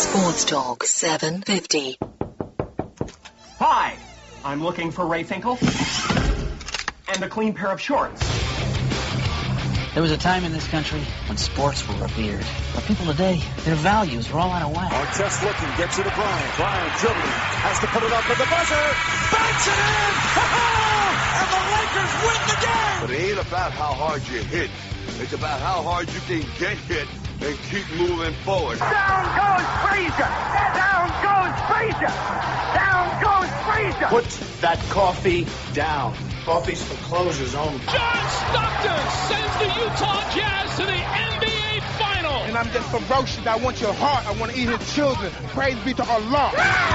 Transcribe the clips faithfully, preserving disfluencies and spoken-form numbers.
Sports Talk seven fifty. Hi, I'm looking for Ray Finkel and a clean pair of shorts. There was a time in this country when sports were revered. But people today, their values are all out of whack. Artest looking, gets it to Bryant. Bryant dribbling, has to put it up at the buzzer. Banks it in! And the Lakers win the game! But it ain't about how hard you hit. It's about how hard you can get hit and keep moving forward. Down goes Frazier! Down goes Frazier! Down goes Frazier! Put that coffee down. Coffee's for closers only. John Stockton sends the Utah Jazz to the N B A Final. And I'm just ferocious. I want your heart. I want to eat his children. Praise be to Allah.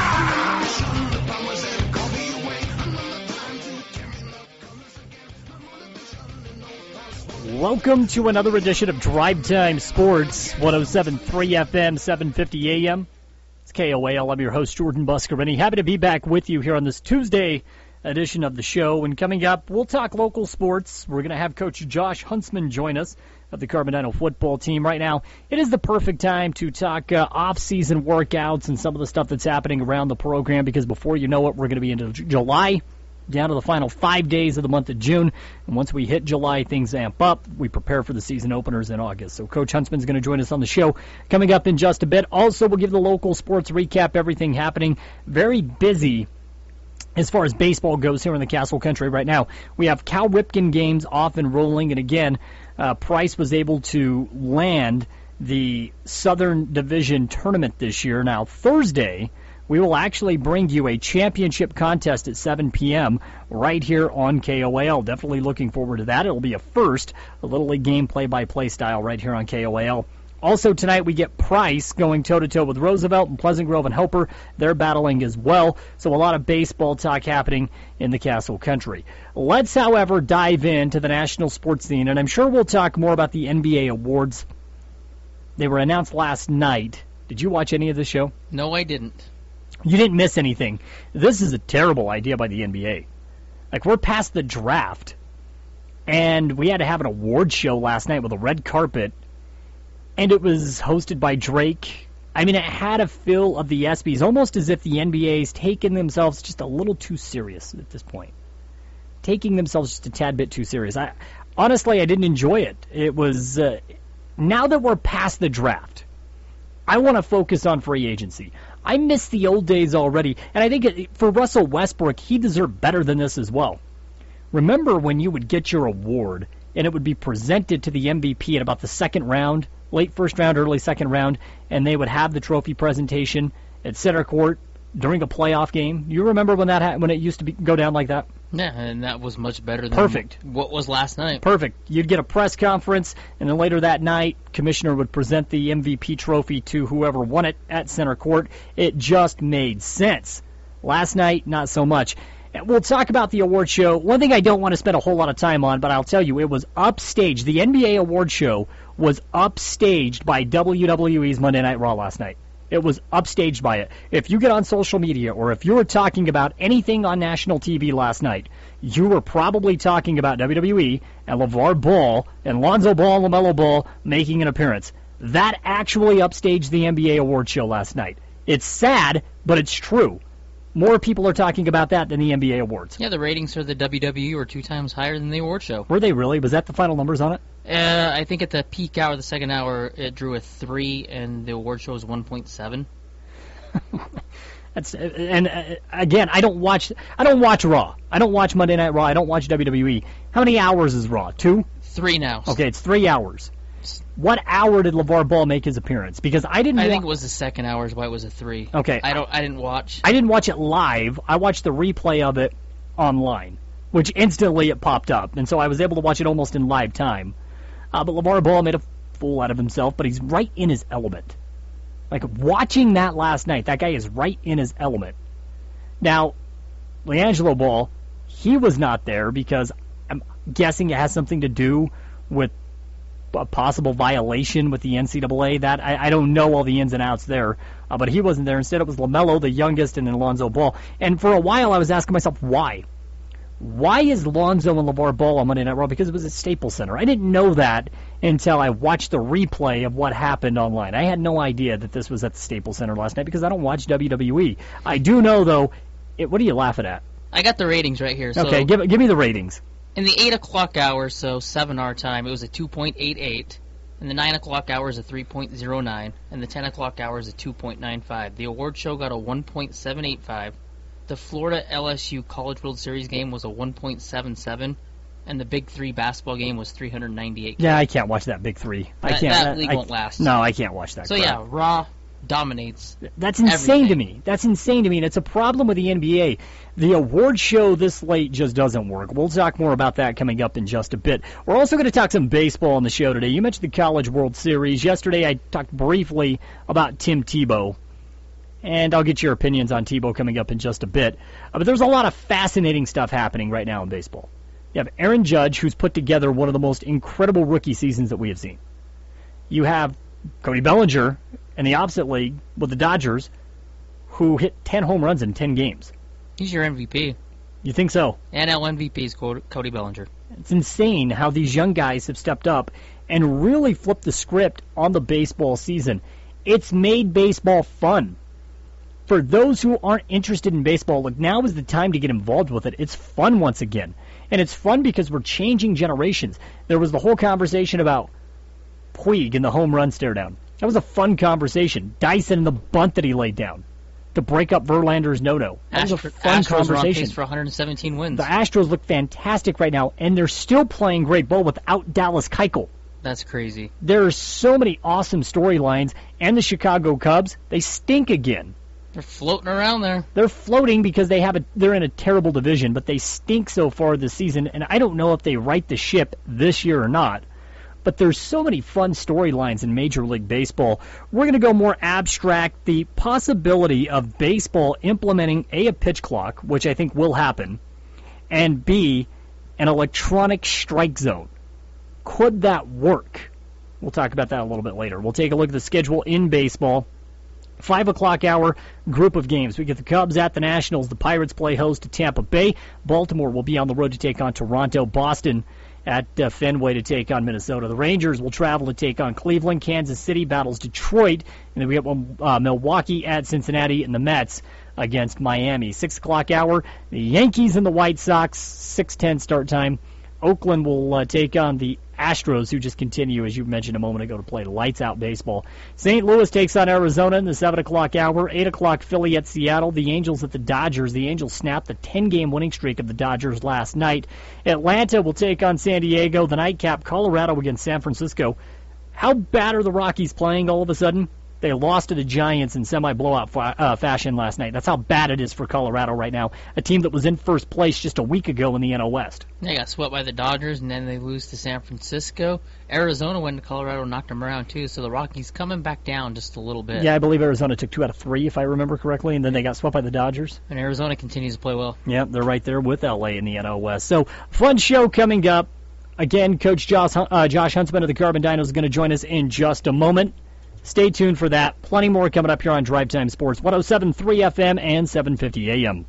Welcome to another edition of Drive Time Sports, one oh seven point three F M, seven fifty A M. It's K O A L. I'm your host, Jordan Buscarini. Happy to be back with you here on this Tuesday edition of the show. And coming up, we'll talk local sports. We're going to have Coach Josh Huntsman join us of the Carbondale football team. Right now, it is the perfect time to talk uh, off-season workouts and some of the stuff that's happening around the program, because before you know it, we're going to be into J- July, down to the final five days of the month of June. And once we hit July, things amp up. We prepare for the season openers in August. So Coach Huntsman's going to join us on the show coming up in just a bit. Also, we'll give the local sports recap, everything happening. Very busy as far as baseball goes here in the Castle Country right now. We have Cal Ripken games off and rolling. And again, uh, Price was able to land the Southern Division tournament this year. Now, Thursday, we will actually bring you a championship contest at seven p.m. right here on K O A L. Definitely looking forward to that. It'll be a first, a Little League game play-by-play style right here on K O A L. Also tonight we get Price going toe-to-toe with Roosevelt, and Pleasant Grove and Helper. They're battling as well. So a lot of baseball talk happening in the Castle Country. Let's, however, dive into the national sports scene, and I'm sure we'll talk more about the N B A awards. They were announced last night. Did you watch any of this show? No, I didn't. You didn't miss anything. This is a terrible idea by the N B A. Like, we're past the draft, and we had to have an award show last night with a red carpet, and it was hosted by Drake. I mean, it had a feel of the ESPYs, almost as if the N B A's taken themselves just a little too serious at this point. Taking themselves just a tad bit too serious. I honestly, I didn't enjoy it. It was, uh, now that we're past the draft, I want to focus on free agency. I miss the old days already, and I think it, for Russell Westbrook, he deserved better than this as well. Remember when you would get your award, and it would be presented to the M V P in about the second round, late first round, early second round, and they would have the trophy presentation at center court during a playoff game? You remember when that ha- when it used to be, go down like that? Yeah, and that was much better than Perfect. what was last night. Perfect. You'd get a press conference, and then later that night, Commissioner would present the M V P trophy to whoever won it at center court. It just made sense. Last night, not so much. We'll talk about the award show. One thing I don't want to spend a whole lot of time on, but I'll tell you, it was upstaged. The N B A award show was upstaged by W W E's Monday Night Raw last night. It was upstaged by it. If you get on social media, or if you were talking about anything on national T V last night, you were probably talking about W W E and LeVar Ball and Lonzo Ball and LaMelo Ball making an appearance. That actually upstaged the N B A award show last night. It's sad, but it's true. More people are talking about that than the N B A awards. Yeah, the ratings for the W W E were two times higher than the award show. Were they really? Was that the final numbers on it? Uh, I think at the peak hour, the second hour, it drew a three, and the award show was one point seven. That's and uh, again, I don't watch. I don't watch Raw. I don't watch Monday Night Raw. I don't watch W W E. How many hours is Raw? Two? Three now. Okay, it's three hours. What hour did LeVar Ball make his appearance? Because I didn't. I wa- think it was the second hour is why it was a three. Okay. I don't. I didn't watch. I didn't watch it live. I watched the replay of it online, which instantly it popped up, and so I was able to watch it almost in live time. Uh, but LeVar Ball made a fool out of himself, but he's right in his element. Like, watching that last night, that guy is right in his element. Now, LiAngelo Ball, he was not there because I'm guessing it has something to do with a possible violation with the N C double A. That I, I don't know all the ins and outs there, uh, but he wasn't there. Instead, it was LaMelo, the youngest, and then Lonzo Ball. And for a while, I was asking myself, why? Why is Lonzo and LeVar Ball on Monday Night Raw? Because it was at Staples Center. I didn't know that until I watched the replay of what happened online. I had no idea that this was at the Staples Center last night because I don't watch W W E. I do know, though, it, what are you laughing at? I got the ratings right here. So okay, give, give me the ratings. In the eight o'clock hour, so seven our time, it was a two point eight eight. In the nine o'clock hour is a three point oh nine. And the ten o'clock hour is a two point nine five. The award show got a one point seven eight five. The Florida L S U College World Series game was a one point seven seven, and the Big Three basketball game was three hundred ninety-eight. Yeah, I can't watch that Big Three. That, I can't. That, that league I, won't last. No, I can't watch that. So crap. yeah, Raw dominates. That's insane everything. to me. That's insane to me, and it's a problem with the N B A. The award show this late just doesn't work. We'll talk more about that coming up in just a bit. We're also going to talk some baseball on the show today. You mentioned the College World Series. Yesterday I talked briefly about Tim Tebow. And I'll get your opinions on Tebow coming up in just a bit. Uh, but there's a lot of fascinating stuff happening right now in baseball. You have Aaron Judge, who's put together one of the most incredible rookie seasons that we have seen. You have Cody Bellinger in the opposite league with the Dodgers, who hit ten home runs in ten games. He's your M V P. You think so? N L M V P is Cody Bellinger. It's insane how these young guys have stepped up and really flipped the script on the baseball season. It's made baseball fun. For those who aren't interested in baseball, look, now is the time to get involved with it. It's fun once again. And it's fun because we're changing generations. There was the whole conversation about Puig and the home run stare down. That was a fun conversation. Dyson and the bunt that he laid down to break up Verlander's no-no. That Astro- was a fun Astros conversation. are on pace for one hundred seventeen wins. The Astros look fantastic right now, and they're still playing great ball without Dallas Keuchel. That's crazy. There are so many awesome storylines, and the Chicago Cubs, they stink again. They're floating around there. They're floating because they have a, they're in a terrible division, but they stink so far this season, and I don't know if they right the ship this year or not. But there's so many fun storylines in Major League Baseball. We're going to go more abstract. The possibility of baseball implementing A, a pitch clock, which I think will happen, and B, an electronic strike zone. Could that work? We'll talk about that a little bit later. We'll take a look at the schedule in baseball. Five o'clock hour group of games. We get the Cubs at the Nationals. The Pirates play host to Tampa Bay. Baltimore will be on the road to take on Toronto. Boston at uh, Fenway to take on Minnesota. The Rangers will travel to take on Cleveland. Kansas City battles Detroit. And then we get uh, Milwaukee at Cincinnati and the Mets against Miami. Six o'clock hour. The Yankees and the White Sox. six ten start time. Oakland will uh, take on the Astros, who just continue, as you mentioned a moment ago, to play lights-out baseball. Saint Louis takes on Arizona in the seven o'clock hour. eight o'clock, Philly at Seattle. The Angels at the Dodgers. The Angels snapped the ten-game winning streak of the Dodgers last night. Atlanta will take on San Diego. The nightcap, Colorado against San Francisco. How bad are the Rockies playing all of a sudden? They lost to the Giants in semi-blowout fa- uh, fashion last night. That's how bad it is for Colorado right now, a team that was in first place just a week ago in the N L West. They got swept by the Dodgers, and then they lose to San Francisco. Arizona went to Colorado and knocked them around, too, so the Rockies coming back down just a little bit. Yeah, I believe Arizona took two out of three, if I remember correctly, and then they got swept by the Dodgers. And Arizona continues to play well. Yeah, they're right there with L A in the N L West. So, fun show coming up. Again, Coach Josh, uh, Josh Huntsman of the Carbon Dinos is going to join us in just a moment. Stay tuned for that. Plenty more coming up here on Drive Time Sports, one oh seven point three F M and seven fifty A M.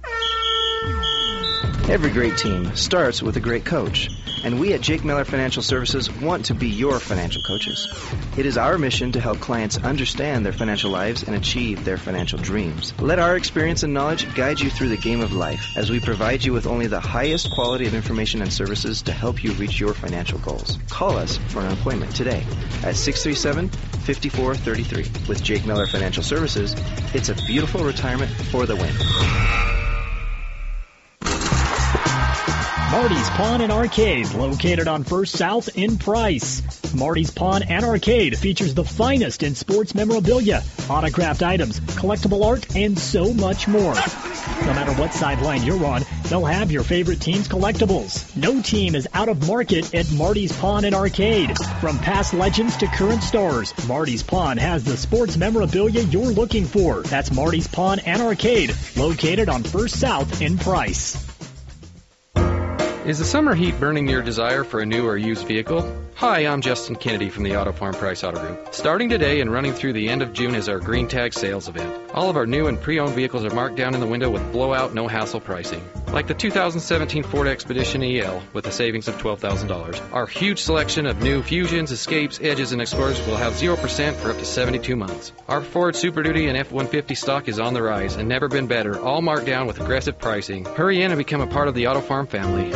Every great team starts with a great coach, and we at Jake Miller Financial Services want to be your financial coaches. It is our mission to help clients understand their financial lives and achieve their financial dreams. Let our experience and knowledge guide you through the game of life as we provide you with only the highest quality of information and services to help you reach your financial goals. Call us for an appointment today at six three seven, five four three three. With Jake Miller Financial Services, it's a beautiful retirement for the win. Marty's Pawn and Arcade, located on First South in Price. Marty's Pawn and Arcade features the finest in sports memorabilia, autographed items, collectible art, and so much more. No matter what sideline you're on, they'll have your favorite team's collectibles. No team is out of market at Marty's Pawn and Arcade. From past legends to current stars, Marty's Pawn has the sports memorabilia you're looking for. That's Marty's Pawn and Arcade, located on First South in Price. Is the summer heat burning your desire for a new or used vehicle? Hi, I'm Justin Kennedy from the Auto Farm Price Auto Group. Starting today and running through the end of June is our Green Tag sales event. All of our new and pre-owned vehicles are marked down in the window with blowout, no-hassle pricing. like the two thousand seventeen Ford Expedition E L with a savings of twelve thousand dollars. Our huge selection of new Fusions, Escapes, Edges, and Explorers will have zero percent for up to seventy-two months. Our Ford Super Duty and F one fifty stock is on the rise and never been better, all marked down with aggressive pricing. Hurry in and become a part of the Auto Farm family.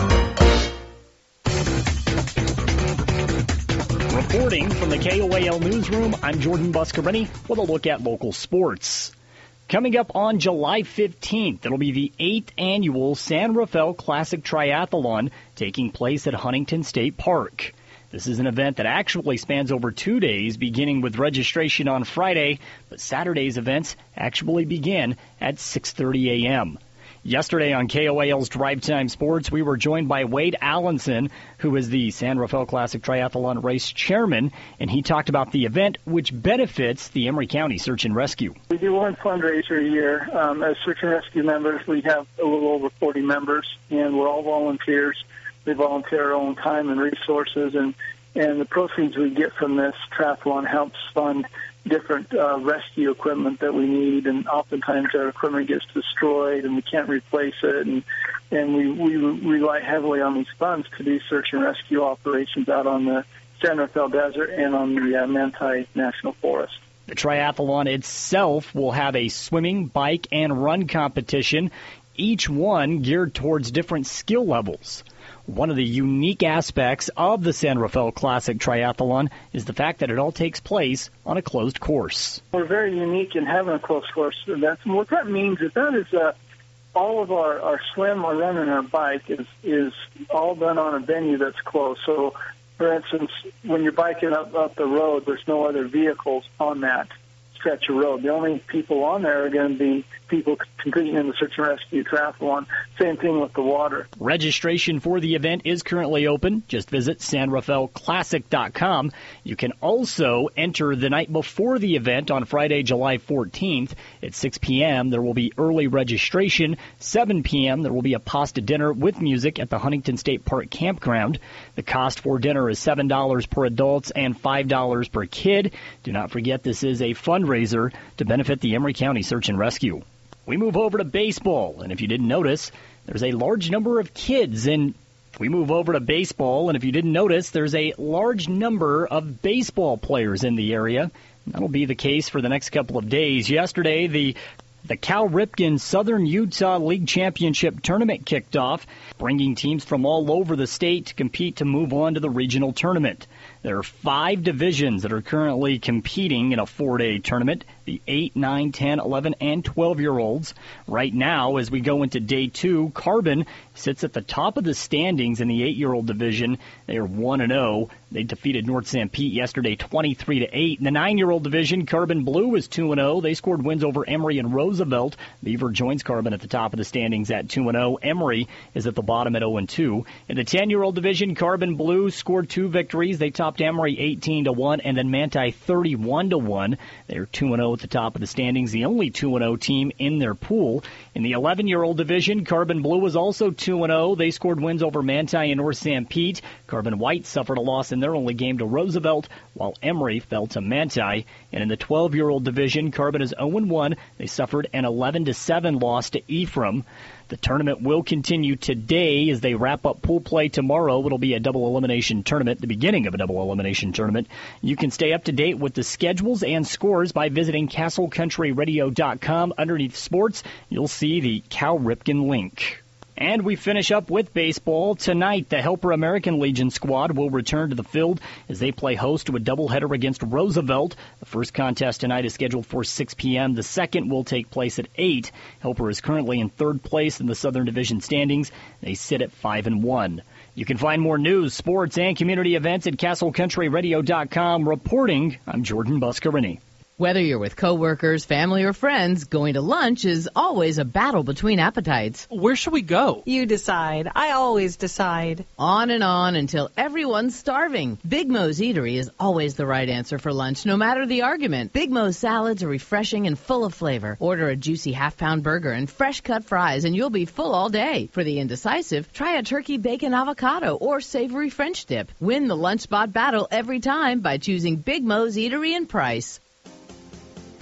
Reporting from the K O A L Newsroom, I'm Jordan Buscarini with a look at local sports. Coming up on July fifteenth, it'll be the eighth annual San Rafael Classic Triathlon taking place at Huntington State Park. This is an event that actually spans over two days, beginning with registration on Friday, but Saturday's events actually begin at six thirty a.m. Yesterday on K O A L's Drive Time Sports, we were joined by Wade Allenson, who is the San Rafael Classic Triathlon race chairman, and he talked about the event, which benefits the Emory County Search and Rescue. We do one fundraiser a year. Um, as Search and Rescue members, we have a little over forty members, and we're all volunteers. We volunteer our own time and resources, and, and the proceeds we get from this triathlon helps fund different uh, rescue equipment that we need, and oftentimes our equipment gets destroyed and we can't replace it, and and we, we rely heavily on these funds to do search and rescue operations out on the San Rafael Desert and on the uh, Manti National Forest. The triathlon itself will have a swimming, bike, and run competition, each one geared towards different skill levels. One of the unique aspects of the San Rafael Classic Triathlon is the fact that it all takes place on a closed course. We're very unique in having a closed course. That's what that means is that is uh, all of our, our swim, our run, and our bike is is all done on a venue that's closed. So, for instance, when you're biking up, up the road, there's no other vehicles on that stretch of road. The only people on there are going to be people competing in the search and rescue triathlon. Same thing with the water. Registration for the event is currently open. Just visit san rafael classic dot com. You can also enter the night before the event on Friday, July fourteenth at six p.m. There will be early registration. seven p.m. there will be a pasta dinner with music at the Huntington State Park Campground. The cost for dinner is seven dollars per adult and five dollars per kid. Do not forget this is a fundraiser to benefit the Emory County Search and Rescue. We move over to baseball, and if you didn't notice, there's a large number of kids, and we move over to baseball, and if you didn't notice, there's a large number of baseball players in the area. That'll be the case for the next couple of days. Yesterday, the The Cal Ripken Southern Utah League Championship Tournament kicked off, bringing teams from all over the state to compete to move on to the regional tournament. There are five divisions that are currently competing in a four-day tournament, the eight, nine, ten, eleven, and twelve-year-olds. Right now, as we go into day two, Carbon sits at the top of the standings in the eight-year-old division. They are one and oh. They defeated North Sanpete yesterday twenty-three to eight. In the nine-year-old division, Carbon Blue is two and oh. They scored wins over Emory and Roosevelt. Beaver joins Carbon at the top of the standings at two and oh. Emory is at the bottom at oh and two. In the ten-year-old division, Carbon Blue scored two victories. They topped Emory eighteen to one and then Manti thirty-one to one. They're two and oh at the top of the standings, the only two and oh team in their pool. In the eleven-year-old division, Carbon Blue was also two and oh. They scored wins over Manti and North Sanpete. Carbon White suffered a loss in their only game to Roosevelt, while Emory fell to Manti. And in the twelve-year-old division, Carbon is oh and one. They suffered an eleven to seven loss to Ephraim. The tournament will continue today as they wrap up pool play tomorrow. It'll be a double elimination tournament, the beginning of a double elimination tournament. You can stay up to date with the schedules and scores by visiting castle country radio dot com. Underneath sports, you'll see the Cal Ripken link. And we finish up with baseball. Tonight, the Helper American Legion squad will return to the field as they play host to a doubleheader against Roosevelt. The first contest tonight is scheduled for six p.m. The second will take place at eight. Helper is currently in third place in the Southern Division standings. They sit at five and one. You can find more news, sports, and community events at castle country radio dot com. Reporting, I'm Jordan Buscarini. Whether you're with coworkers, family, or friends, going to lunch is always a battle between appetites. Where should we go? You decide. I always decide. On and on until everyone's starving. Big Mo's Eatery is always the right answer for lunch, no matter the argument. Big Mo's salads are refreshing and full of flavor. Order a juicy half-pound burger and fresh-cut fries, and you'll be full all day. For the indecisive, try a turkey bacon avocado or savory French dip. Win the lunch spot battle every time by choosing Big Mo's Eatery and Price.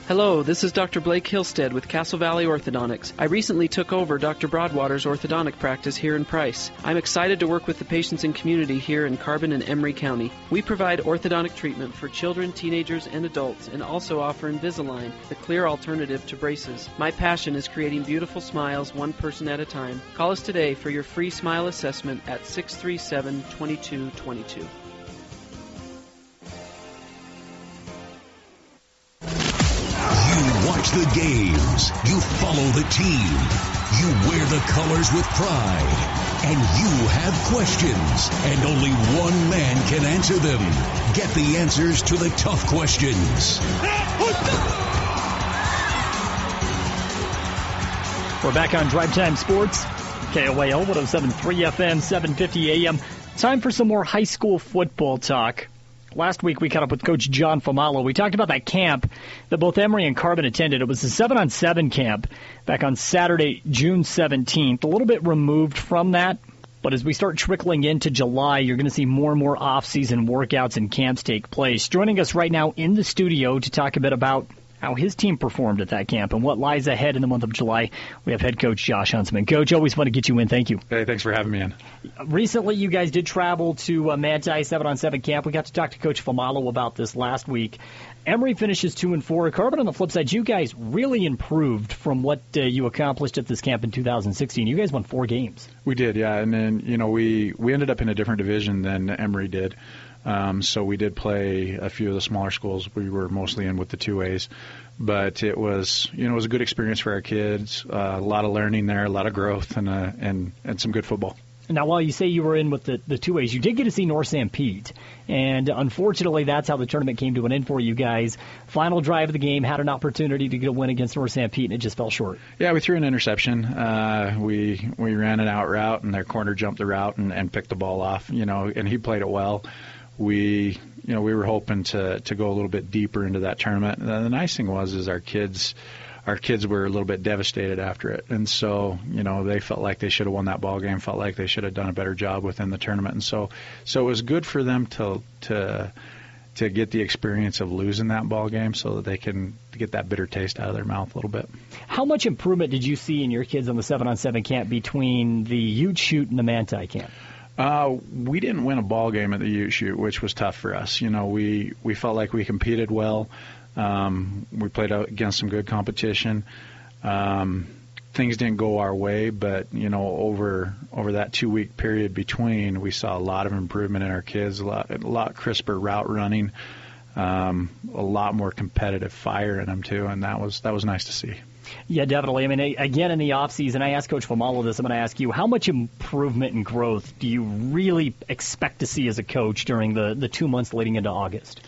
Hello, this is Doctor Blake Hillstead with Castle Valley Orthodontics. I recently took over Doctor Broadwater's orthodontic practice here in Price. I'm excited to work with the patients and community here in Carbon and Emery County. We provide orthodontic treatment for children, teenagers, and adults, and also offer Invisalign, the clear alternative to braces. My passion is creating beautiful smiles one person at a time. Call us today for your free smile assessment at six three seven, two two two two. Watch the games. You follow the team. You wear the colors with pride. And you have questions. And only one man can answer them. Get the answers to the tough questions. We're back on Drive Time Sports. K O A L one oh seven point three F M, seven fifty A M. Time for some more high school football talk. Last week we caught up with Coach John Famalo. We talked about that camp that both Emery and Carbon attended. It was a seven on seven camp back on Saturday, June seventeenth. A little bit removed from that, but as we start trickling into July, you're going to see more and more off-season workouts and camps take place. Joining us right now in the studio to talk a bit about how his team performed at that camp and what lies ahead in the month of July, we have head coach Josh Huntsman. Coach, always want to get you in. Thank you. Hey, thanks for having me in. Recently, you guys did travel to uh, Manti seven on seven camp. We got to talk to Coach Famalo about this last week. Emery finishes two and four. Carbon, on the flip side, you guys really improved from what uh, you accomplished at this camp in two thousand sixteen. You guys won four games. We did, yeah. And then, you know, we, we ended up in a different division than Emery did. Um, so we did play a few of the smaller schools. We were mostly in with the two A's. But it was, you know, it was a good experience for our kids. Uh, a lot of learning there, a lot of growth, and uh, and and some good football. Now, while you say you were in with the, the two A's, you did get to see North Sanpete. And unfortunately, that's how the tournament came to an end for you guys. Final drive of the game, had an opportunity to get a win against North Sanpete, and it just fell short. Yeah, we threw an interception. Uh, we we ran an out route, and their corner jumped the route and, and picked the ball off, you know, and he played it well. We, you know, we were hoping to, to go a little bit deeper into that tournament. And the nice thing was is our kids, our kids were a little bit devastated after it, and so you know they felt like they should have won that ball game, felt like they should have done a better job within the tournament, and so so it was good for them to to to get the experience of losing that ball game, so that they can get that bitter taste out of their mouth a little bit. How much improvement did you see in your kids on the seven on seven camp between the Ute Shoot and the Manti camp? Uh, we didn't win a ball game at the Ute Shoot, which was tough for us. You know, we, we felt like we competed well. Um, we played out against some good competition. Um, things didn't go our way, but you know, over over that two week period between, we saw a lot of improvement in our kids, a lot, a lot crisper route running, um, a lot more competitive fire in them too, and that was that was nice to see. Yeah, definitely. I mean, again, in the offseason, I asked Coach Famalo this. I'm going to ask you, how much improvement and growth do you really expect to see as a coach during the, the two months leading into August?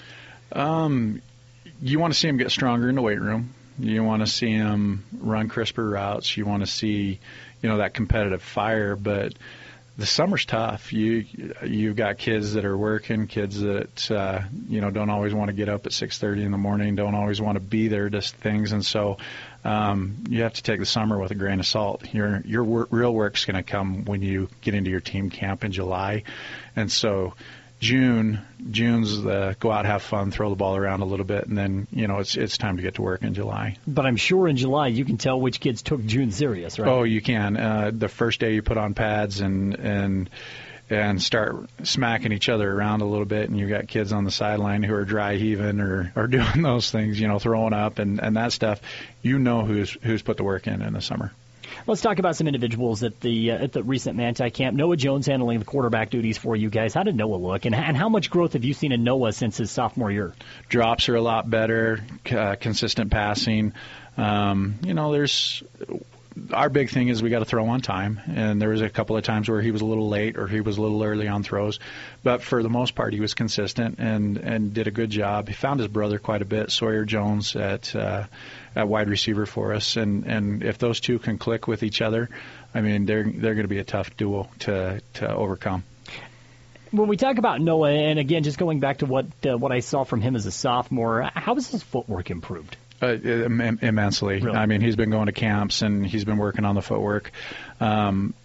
Um, you want to see him get stronger in the weight room. You want to see him run crisper routes. You want to see, you know, that competitive fire. But the summer's tough. You you've got kids that are working, kids that uh, you know don't always want to get up at six thirty in the morning, don't always want to be there to things, and so um, you have to take the summer with a grain of salt. Your your work, real work's going to come when you get into your team camp in July, and so June June's the go out, have fun, throw the ball around a little bit, and then you know it's it's time to get to work in July. But I'm sure in July you can tell which kids took June serious, right? Oh, you can. Uh, the first day you put on pads and and and start smacking each other around a little bit, and you got kids on the sideline who are dry heaving or, or doing those things, you know, throwing up and, and that stuff. You know who's who's put the work in in the summer. Let's talk about some individuals at the uh, at the recent Manti camp. Noah Jones handling the quarterback duties for you guys. How did Noah look, and, and how much growth have you seen in Noah since his sophomore year? Drops are a lot better, uh, consistent passing. Um, you know, there's our big thing is we got to throw on time, and there was a couple of times where he was a little late or he was a little early on throws, but for the most part he was consistent and, and did a good job. He found his brother quite a bit, Sawyer Jones, at uh, at wide receiver for us, and, and if those two can click with each other, I mean they're they're going to be a tough duo to to overcome. When we talk about Noah, and again just going back to what uh, what I saw from him as a sophomore, how has his footwork improved? Uh, immensely. Really? I mean, he's been going to camps and he's been working on the footwork. Um,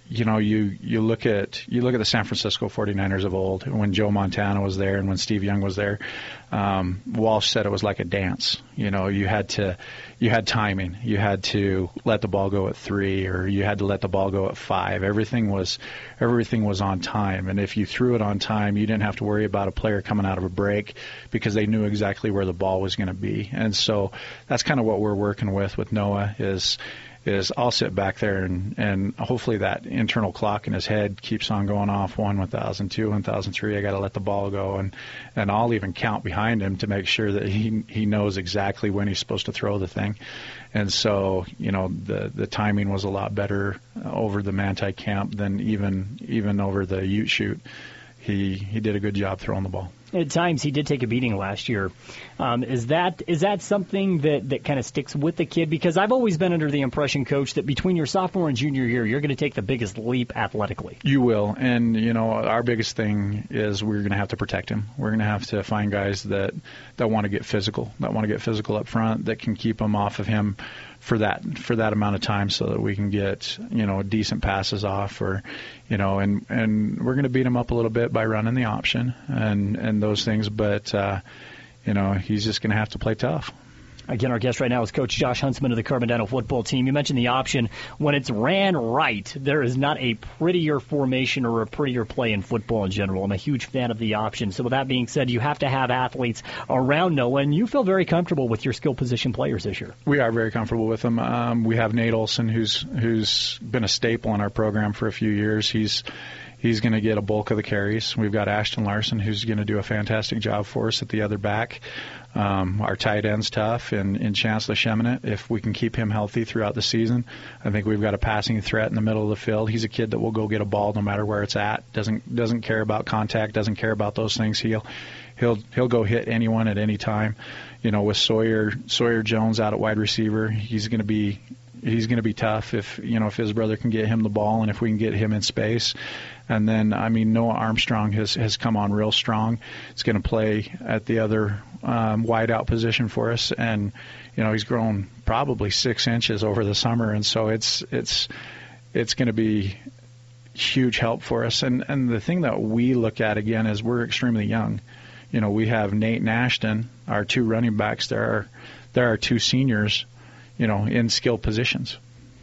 you know, you, you look at you look at the San Francisco forty-niners of old, when Joe Montana was there and when Steve Young was there. Um, Walsh said it was like a dance. You know, you had to you had timing. You had to let the ball go at three, or you had to let the ball go at five. Everything was everything was on time, and if you threw it on time, you didn't have to worry about a player coming out of a break because they knew exactly where the ball was going to be. And so that's kind of what we're working with with Noah is. is I'll sit back there and, and hopefully that internal clock in his head keeps on going off, one, one thousand, two, one thousand three, I got to let the ball go. And, and I'll even count behind him to make sure that he he knows exactly when he's supposed to throw the thing. And so, you know, the, the timing was a lot better over the Manti camp than even even over the Ute shoot. He, he did a good job throwing the ball. At times, he did take a beating last year. Um, is that is that something that, that kind of sticks with the kid? Because I've always been under the impression, Coach, that between your sophomore and junior year, you're going to take the biggest leap athletically. You will. And, you know, our biggest thing is we're going to have to protect him. We're going to have to find guys that, that want to get physical, that want to get physical up front, that can keep him off of him for that for that amount of time so that we can get, you know, decent passes off, or, you know, and, and we're going to beat him up a little bit by running the option and, and those things, but, uh, you know, he's just going to have to play tough. Again, our guest right now is Coach Josh Huntsman of the Carbondale football team. You mentioned the option. When it's ran right, there is not a prettier formation or a prettier play in football in general. I'm a huge fan of the option. So with that being said, you have to have athletes around Noah, and you feel very comfortable with your skill position players this year. We are very comfortable with them. Um, we have Nate Olson, who's who's been a staple in our program for a few years. He's He's going to get a bulk of the carries. We've got Ashton Larson, who's going to do a fantastic job for us at the other back. Um, our tight end's tough, and, and Chancellor Cheminette, if we can keep him healthy throughout the season, I think we've got a passing threat in the middle of the field. He's a kid that will go get a ball no matter where it's at. Doesn't doesn't care about contact, doesn't care about those things. He'll he'll he'll go hit anyone at any time. You know, with Sawyer Sawyer Jones out at wide receiver, he's going to be he's going to be tough if you know if his brother can get him the ball and if we can get him in space. And then, I mean, Noah Armstrong has, has come on real strong. He's going to play at the other um, wide-out position for us. And, you know, he's grown probably six inches over the summer. And so it's it's it's going to be huge help for us. And, and the thing that we look at, again, is we're extremely young. You know, we have Nate and Ashton, our two running backs. There are, there are two seniors, you know, in skill positions.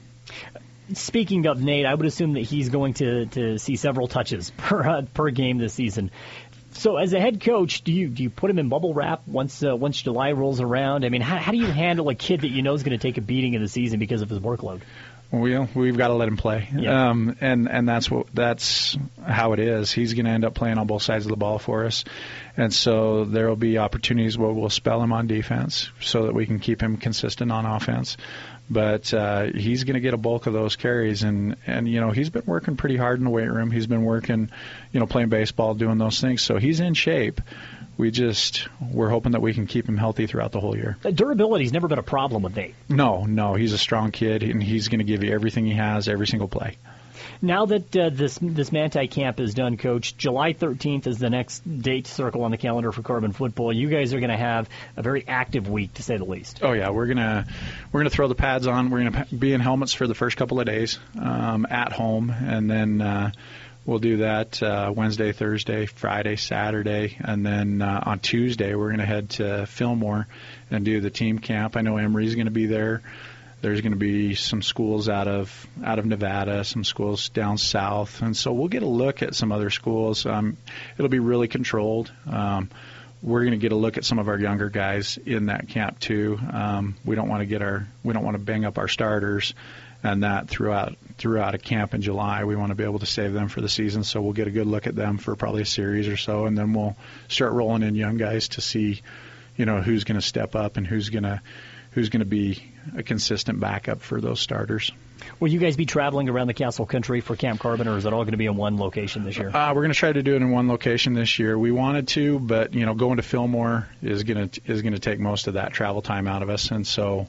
Speaking of Nate, I would assume that he's going to, to see several touches per uh, per game this season. So, as a head coach, do you do you put him in bubble wrap once uh, once July rolls around? I mean, how, how do you handle a kid that you know is going to take a beating in the season because of his workload? Well, we've got to let him play, yeah. um, and and that's what that's how it is. He's going to end up playing on both sides of the ball for us, and so there will be opportunities where we'll spell him on defense so that we can keep him consistent on offense. But uh, he's going to get a bulk of those carries, and, and, you know, he's been working pretty hard in the weight room. He's been working, you know, playing baseball, doing those things. So he's in shape. We just, we're hoping that we can keep him healthy throughout the whole year. Durability's never been a problem with Nate. No, no, he's a strong kid, and he's going to give you everything he has every single play. Now that uh, this this Manti camp is done, Coach, July thirteenth is the next date circle on the calendar for Carbon football. You guys are going to have a very active week, to say the least. Oh yeah, we're gonna we're gonna throw the pads on. We're gonna be in helmets for the first couple of days um, at home, and then uh, we'll do that uh, Wednesday, Thursday, Friday, Saturday, and then uh, on Tuesday we're gonna head to Fillmore and do the team camp. I know Emory's going to be there. There's going to be some schools out of out of Nevada, some schools down south, and so we'll get a look at some other schools. Um, it'll be really controlled. Um, we're going to get a look at some of our younger guys in that camp too. Um, we don't want to get our we don't want to bang up our starters, and that throughout throughout a camp in July. We want to be able to save them for the season, so we'll get a good look at them for probably a series or so, and then we'll start rolling in young guys to see, you know, who's going to step up and who's going to who's going to be a consistent backup for those starters. Will you guys be traveling around the Castle Country for Camp Carbon, or is it all going to be in one location this year? Uh, we're going to try to do it in one location this year. We wanted to, but you know, going to Fillmore is going to is going to take most of that travel time out of us, and so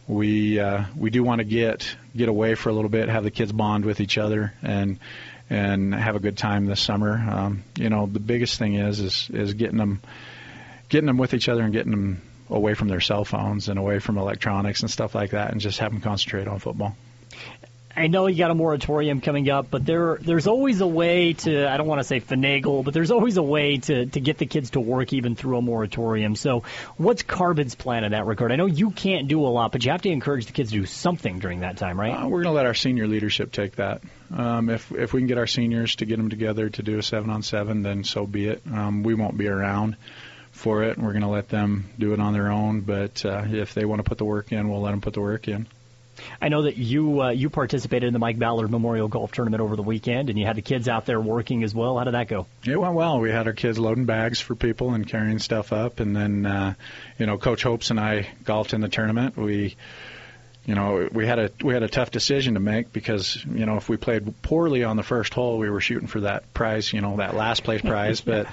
we uh, we do want to get get away for a little bit, have the kids bond with each other, and and have a good time this summer. Um, you know, the biggest thing is is is getting them getting them with each other and getting them away from their cell phones and away from electronics and stuff like that, and just have them concentrate on football. I know you got a moratorium coming up, but there there's always a way to, I don't want to say finagle, but there's always a way to, to get the kids to work even through a moratorium. So what's Carbon's plan in that regard? I know you can't do a lot, but you have to encourage the kids to do something during that time, right? Uh, we're going to let our senior leadership take that. Um, if if we can get our seniors to get them together to do a seven-on-seven, then so be it. Um, we won't be around for it. We're going to let them do it on their own, but uh, if they want to put the work in, we'll let them put the work in. I know that you uh, you participated in the Mike Ballard Memorial Golf Tournament over the weekend, and you had the kids out there working as well. How did that go? It went well. We had our kids loading bags for people and carrying stuff up, and then uh, you know, Coach Hopes and I golfed in the tournament. We, you know, we had a we had a tough decision to make because you know if we played poorly on the first hole, we were shooting for that prize, you know, that last place prize, but.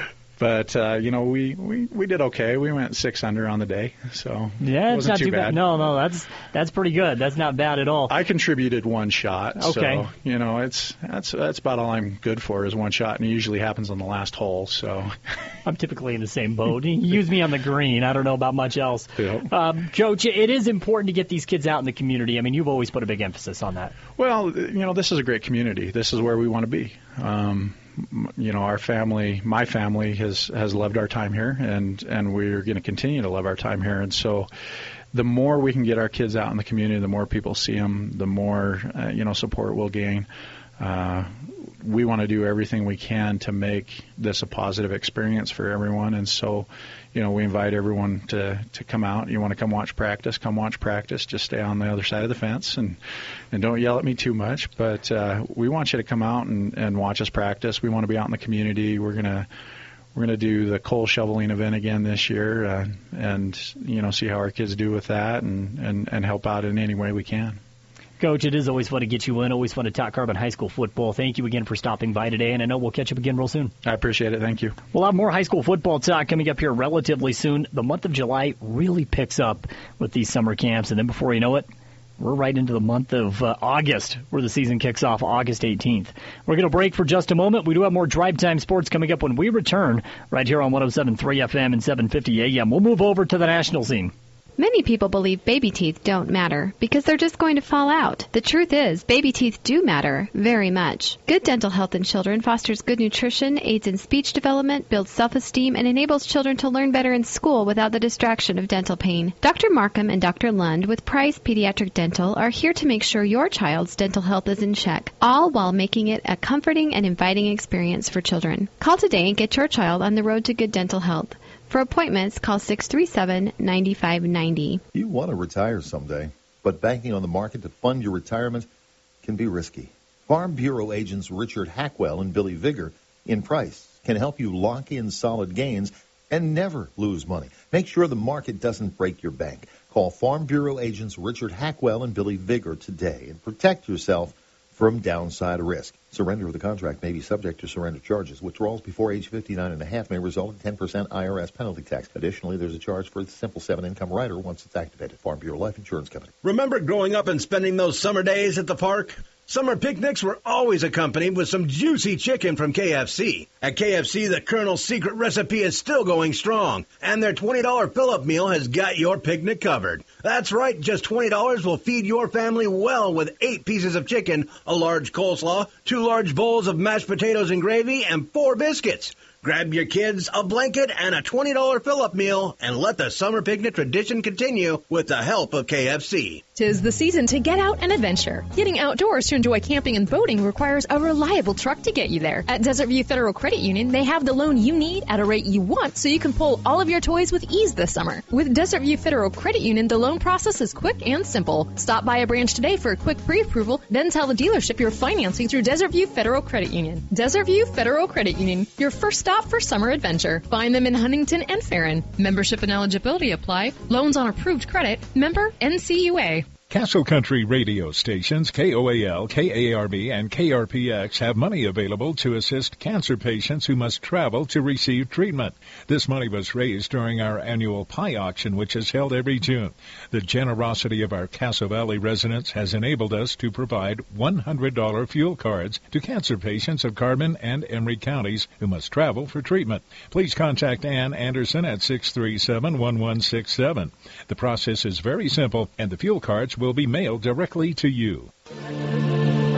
But, uh, you know, we, we, we did okay. We went six under on the day, so yeah, it wasn't it's not too, too bad. bad. No, no, that's that's pretty good. That's not bad at all. I contributed one shot, okay. so, you know, it's that's that's about all I'm good for is one shot, and it usually happens on the last hole, so. I'm typically in the same boat. You use me on the green. I don't know about much else. Yep. Um, Coach, it is important to get these kids out in the community. I mean, you've always put a big emphasis on that. Well, you know, this is a great community. This is where we want to be. Um, you know, our family, my family has, has loved our time here, and, and we're going to continue to love our time here. And so the more we can get our kids out in the community, the more people see them, the more, uh, you know, support we'll gain. Uh, we want to do everything we can to make this a positive experience for everyone. And so, you know, we invite everyone to, to come out. You want to come watch practice, come watch practice. Just stay on the other side of the fence and, and don't yell at me too much. But uh, we want you to come out and, and watch us practice. We want to be out in the community. We're going to we're going to do the coal shoveling event again this year uh, and, you know, see how our kids do with that and, and, and help out in any way we can. Coach, it is always fun to get you in, always fun to talk Carbon High School football. Thank you again for stopping by today, and I know we'll catch up again real soon. I appreciate it. Thank you. We'll have more high school football talk coming up here relatively soon. The month of July really picks up with these summer camps, and then before you know it, we're right into the month of uh, August, where the season kicks off August eighteenth. We're going to break for just a moment. We do have more Drive Time Sports coming up when we return right here on one oh seven point three F M and seven fifty A M. We'll move over to the national scene. Many people believe baby teeth don't matter because they're just going to fall out. The truth is, baby teeth do matter very much. Good dental health in children fosters good nutrition, aids in speech development, builds self-esteem, and enables children to learn better in school without the distraction of dental pain. Doctor Markham and Doctor Lund with Price Pediatric Dental are here to make sure your child's dental health is in check, all while making it a comforting and inviting experience for children. Call today and get your child on the road to good dental health. For appointments, call six three seven, nine five nine zero. You want to retire someday, but banking on the market to fund your retirement can be risky. Farm Bureau agents Richard Hackwell and Billy Vigor in Price can help you lock in solid gains and never lose money. Make sure the market doesn't break your bank. Call Farm Bureau agents Richard Hackwell and Billy Vigor today and protect yourself from downside risk. Surrender of the contract may be subject to surrender charges. Withdrawals before age fifty-nine and a half may result in ten percent I R S penalty tax. Additionally, there's a charge for the Simple seven income rider once it's activated. Farm Bureau Life Insurance Company. Remember growing up and spending those summer days at the park? Summer picnics were always accompanied with some juicy chicken from K F C. At K F C, the Colonel's secret recipe is still going strong, and their twenty dollars fill-up meal has got your picnic covered. That's right, just twenty dollars will feed your family well with eight pieces of chicken, a large coleslaw, two large bowls of mashed potatoes and gravy, and four biscuits. Grab your kids a blanket and a twenty dollars fill-up meal, and let the summer picnic tradition continue with the help of K F C. 'Tis the season to get out and adventure. Getting outdoors to enjoy camping and boating requires a reliable truck to get you there. At Desert View Federal Credit Union, they have the loan you need at a rate you want so you can pull all of your toys with ease this summer. With Desert View Federal Credit Union, the loan process is quick and simple. Stop by a branch today for a quick pre-approval, then tell the dealership you're financing through Desert View Federal Credit Union. Desert View Federal Credit Union, your first stop for summer adventure. Find them in Huntington and Farron. Membership and eligibility apply. Loans on approved credit. Member N C U A. Castle Country radio stations K O A L, K A R B, and K R P X have money available to assist cancer patients who must travel to receive treatment. This money was raised during our annual pie auction, which is held every June. The generosity of our Castle Valley residents has enabled us to provide one hundred dollars fuel cards to cancer patients of Carbon and Emery counties who must travel for treatment. Please contact Ann Anderson at six three seven, one one six seven. The process is very simple, and the fuel cards will be mailed directly to you.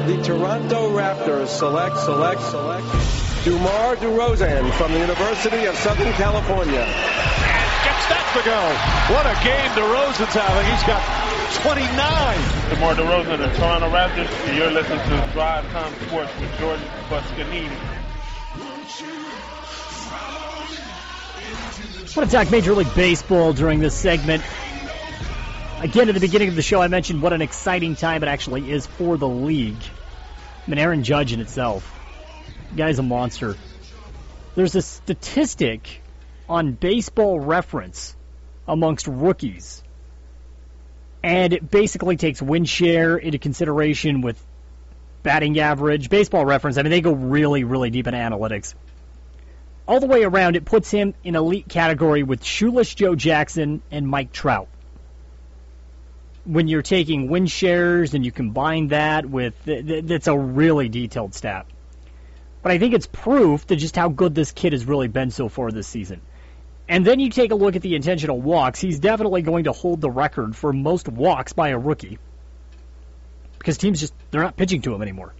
the Toronto Raptors select, select, select DeMar DeRozan from the University of Southern California. And gets that to go. What a game DeRozan's having. He's got twenty-nine. DeMar DeRozan and Toronto Raptors. You're listening to Drive Time Sports with Jordan Buscanini. I want to talk Major League Baseball during this segment. Again, at the beginning of the show, I mentioned what an exciting time it actually is for the league. I mean, Aaron Judge in itself. The guy's a monster. There's a statistic on Baseball Reference amongst rookies, and it basically takes win share into consideration with batting average. Baseball Reference, I mean, they go really, really deep in analytics. All the way around, it puts him in elite category with Shoeless Joe Jackson and Mike Trout. When you're taking win shares and you combine that with, that's a really detailed stat. But I think it's proof to just how good this kid has really been so far this season. And then you take a look at the intentional walks. He's definitely going to hold the record for most walks by a rookie, because teams just, they're not pitching to him anymore.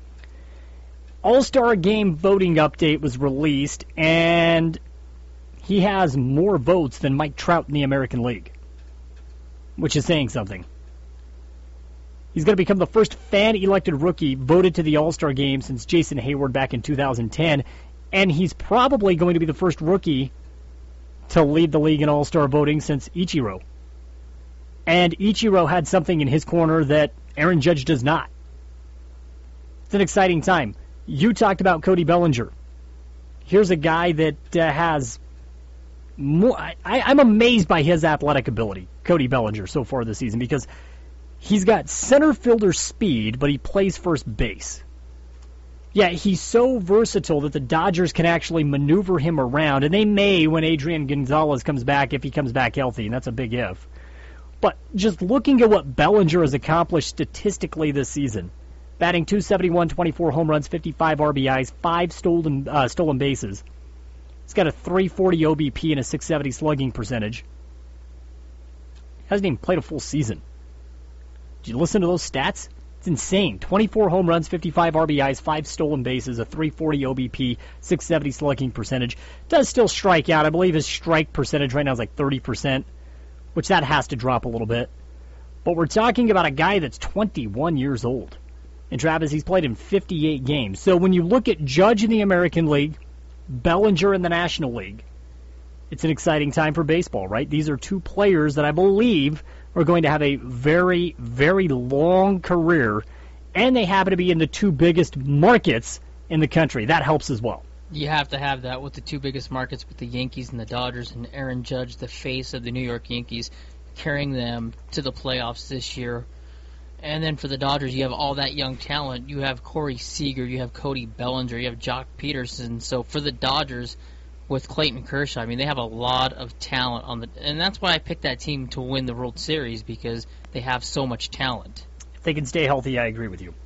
All-Star Game voting update was released, and he has more votes than Mike Trout in the American League, which is saying something. He's going to become the first fan-elected rookie voted to the All-Star Game since Jason Hayward back in two thousand ten, and he's probably going to be the first rookie to lead the league in All-Star voting since Ichiro. And Ichiro had something in his corner that Aaron Judge does not. It's an exciting time. You talked about Cody Bellinger. Here's a guy that uh, has more. I, I'm amazed by his athletic ability, Cody Bellinger, so far this season, because he's got center fielder speed, but he plays first base. Yeah, he's so versatile that the Dodgers can actually maneuver him around, and they may when Adrian Gonzalez comes back, if he comes back healthy, and that's a big if. But just looking at what Bellinger has accomplished statistically this season, batting two seventy-one, twenty-four home runs, fifty-five R B Is, five stolen uh, stolen bases. He's got a three forty O B P and a six seventy slugging percentage. Hasn't even played a full season. Did you listen to those stats? It's insane. twenty-four home runs, fifty-five R B Is, five stolen bases, a three forty O B P, six seventy slugging percentage. Does still strike out. I believe his strike percentage right now is like thirty percent, which that has to drop a little bit. But we're talking about a guy that's twenty-one years old. And Travis, he's played in fifty-eight games. So when you look at Judge in the American League, Bellinger in the National League, it's an exciting time for baseball, right? These are two players that I believe are going to have a very, very long career, and they happen to be in the two biggest markets in the country. That helps as well. You have to have that with the two biggest markets, with the Yankees and the Dodgers, and Aaron Judge, the face of the New York Yankees, carrying them to the playoffs this year. And then for the Dodgers, you have all that young talent. You have Corey Seager, you have Cody Bellinger, you have Jock Peterson. So for the Dodgers, with Clayton Kershaw, I mean, they have a lot of talent on the, and that's why I picked that team to win the World Series, because they have so much talent. If they can stay healthy, I agree with you.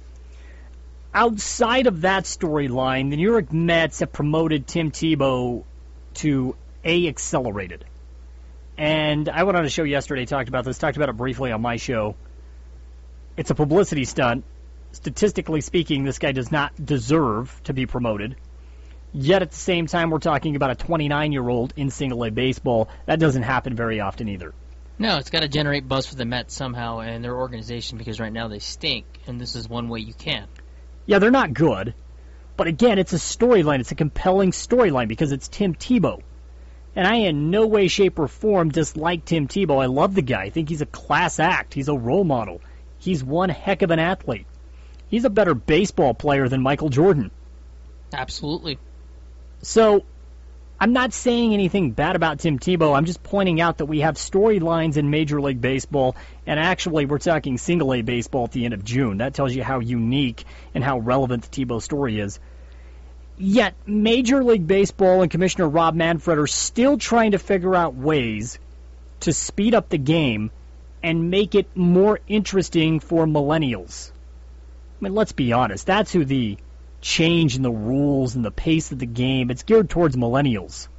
Outside of that storyline, the New York Mets have promoted Tim Tebow to A accelerated. And I went on a show yesterday, talked about this, talked about it briefly on my show. It's a publicity stunt. Statistically speaking, this guy does not deserve to be promoted. Yet at the same time, we're talking about a twenty-nine-year-old in single-A baseball. That doesn't happen very often either. No, it's got to generate buzz for the Mets somehow and their organization, because right now they stink, and this is one way you can. Yeah, they're not good. But again, it's a storyline. It's a compelling storyline because it's Tim Tebow. And I in no way, shape, or form dislike Tim Tebow. I love the guy. I think he's a class act. He's a role model. He's one heck of an athlete. He's a better baseball player than Michael Jordan. Absolutely. So, I'm not saying anything bad about Tim Tebow. I'm just pointing out that we have storylines in Major League Baseball, and actually we're talking single-A baseball at the end of June. That tells you how unique and how relevant the Tebow story is. Yet, Major League Baseball and Commissioner Rob Manfred are still trying to figure out ways to speed up the game and make it more interesting for millennials. I mean, let's be honest. That's who the change in the rules and the pace of the game, it's geared towards millennials.